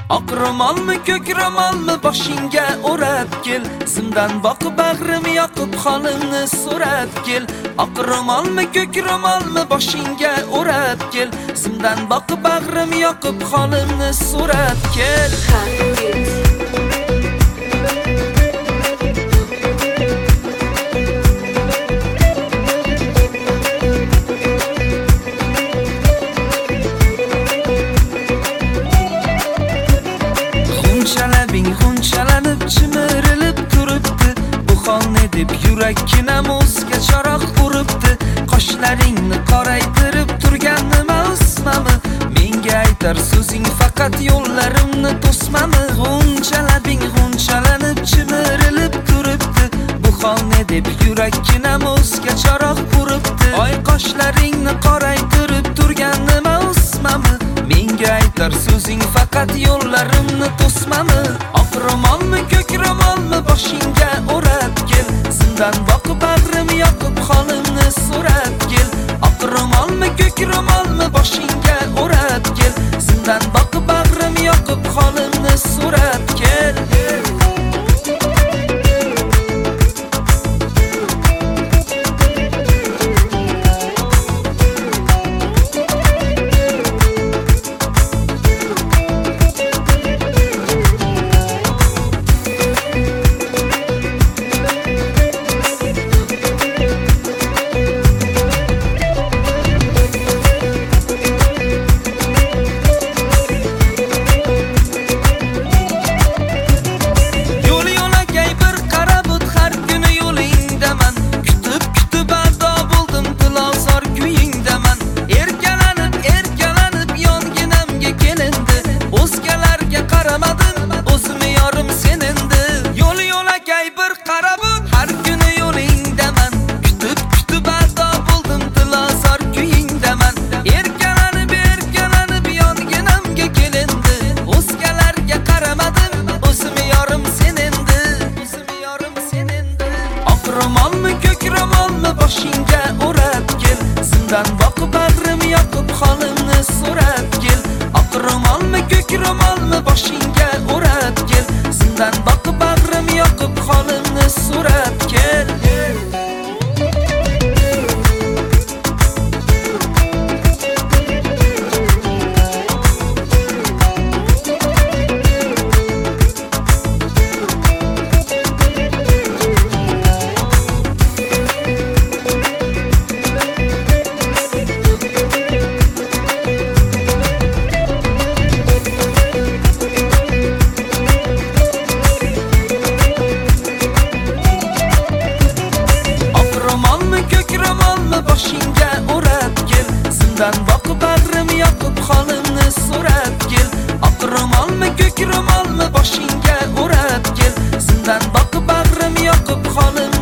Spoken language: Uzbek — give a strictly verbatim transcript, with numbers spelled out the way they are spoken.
Oq ro'molmi, ko'k ro'molmi boshingga o'rab kel, zimdan boqib bag'rim yoqib holimni so'rab kel. Oq ro'molmi, ko'k ro'molmi boshingga o'rab kel, zimdan boqib bag'rim yoqib holimni so'rab kel. G'unchalabing g'unchalanib chimirilib turibdi, bu hol ne deb yurakkinam o'zga charoq uribdi. Qoshlaringni qoraytirib turgan nima o'smami? Menga aytar so'zing faqat yo'llarimni to'smami? G'unchalabing g'unchalanib chimirilib turibdi, bu hol ne deb yurakkinam o'zga charoq uribdi. Oy qoshlaringni qoraytirib turgan nima o'smami? Menga aytar so'zing faqat yo'llarimni to'smami? Oq ro'molmi, ko'k ro'molmi boshingga o'rab kel, zimdan boqib bag'rim yoqib holimni so'rab kel. Oq ro'molmi, ko'k ro'molmi boshingga o'rab kel, zimdan boqib bag'rim yoqib holimni so'rab kel. Boshingga o'rab kel, zimdan boqib bag'rim yoqib holimni so'rab kel. Oq ro'molmi, ko'k ro'molmi boshingga o'rab kel, zimdan boqib bag'rim yoqib holimni so'rab kel. Boshingga o'rab kel, zimdan boqib bag'rim yoqib holimni so'rab kel. Oq ro'molmi, ko'k ro'molmi boshingga o'rab kel, zimdan boqib bag'rim yoqib holimni